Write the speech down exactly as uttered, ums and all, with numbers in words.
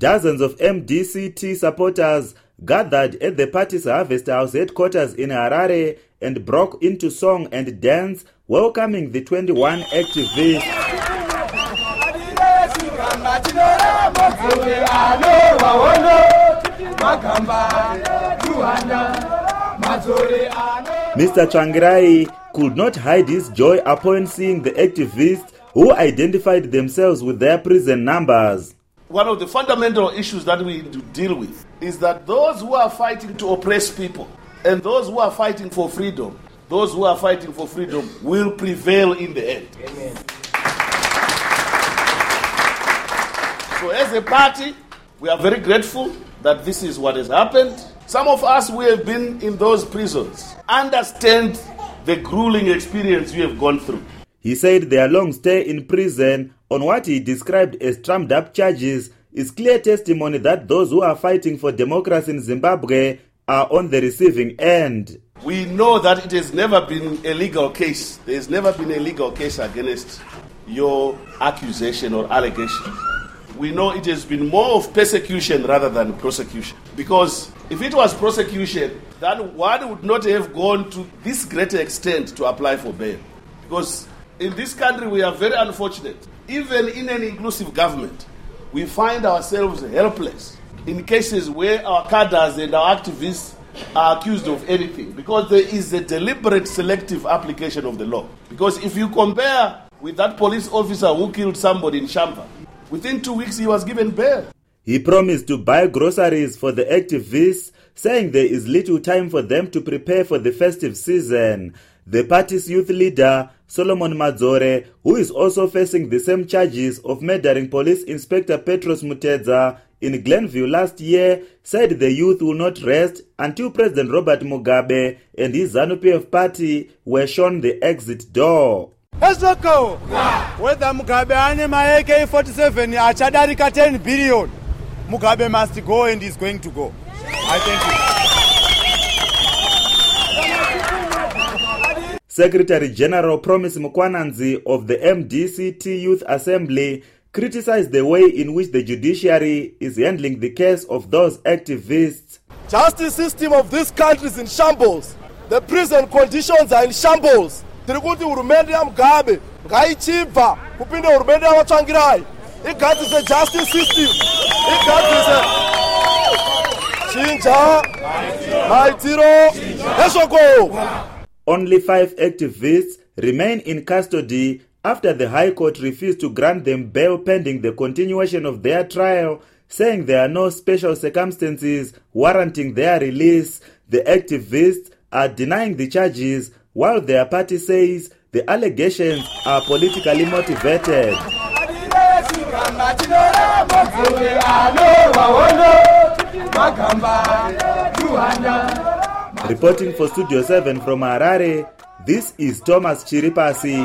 Dozens of M D C T supporters gathered at the party's Harvest House headquarters in Harare and broke into song and dance, welcoming the twenty-one activists. Mister Tsvangirai could not hide his joy upon seeing the activists who identified themselves with their prison numbers. One of the fundamental issues that we deal with is that those who are fighting to oppress people and those who are fighting for freedom, those who are fighting for freedom will prevail in the end. Amen. So as a party, we are very grateful that this is what has happened. Some of us who have been in those prisons understand the grueling experience we have gone through. He said their long stay in prison on what he described as trumped-up charges is clear testimony that those who are fighting for democracy in Zimbabwe are on the receiving end. We know that it has never been a legal case. There has never been a legal case against your accusation or allegation. We know it has been more of persecution rather than prosecution. Because if it was prosecution, then one would not have gone to this great extent to apply for bail. Because in this country, we are very unfortunate. Even in an inclusive government, we find ourselves helpless in cases where our cadres and our activists are accused of anything, because there is a deliberate selective application of the law. Because if you compare with that police officer who killed somebody in Shamba, within two weeks he was given bail. He promised to buy groceries for the activists, saying there is little time for them to prepare for the festive season. The party's youth leader, Solomon Madzore, who is also facing the same charges of murdering Police Inspector Petros Mutedza in Glenview last year, said the youth will not rest until President Robert Mugabe and his ZANU-P F party were shown the exit door. Let's go. Whether Mugabe ane ma A K forty-seven achadarika ten billion, Mugabe must go and is going to go. I thank you. Secretary General Promise Mukwananzi of the M D C T Youth Assembly criticized the way in which the judiciary is handling the case of those activists. Justice system of this country is in shambles. The prison conditions are in shambles. Tirikuti urumende ya Mugabe, ngaichibva kupinde urumende ya Tsvangirai. It is a justice system. It is a Chinja, Maitiro, Eshoko. Only five activists remain in custody after the High Court refused to grant them bail pending the continuation of their trial, saying there are no special circumstances warranting their release. The activists are denying the charges, while their party says the allegations are politically motivated. Reporting for Studio seven from Harare, this is Thomas Chiripasi.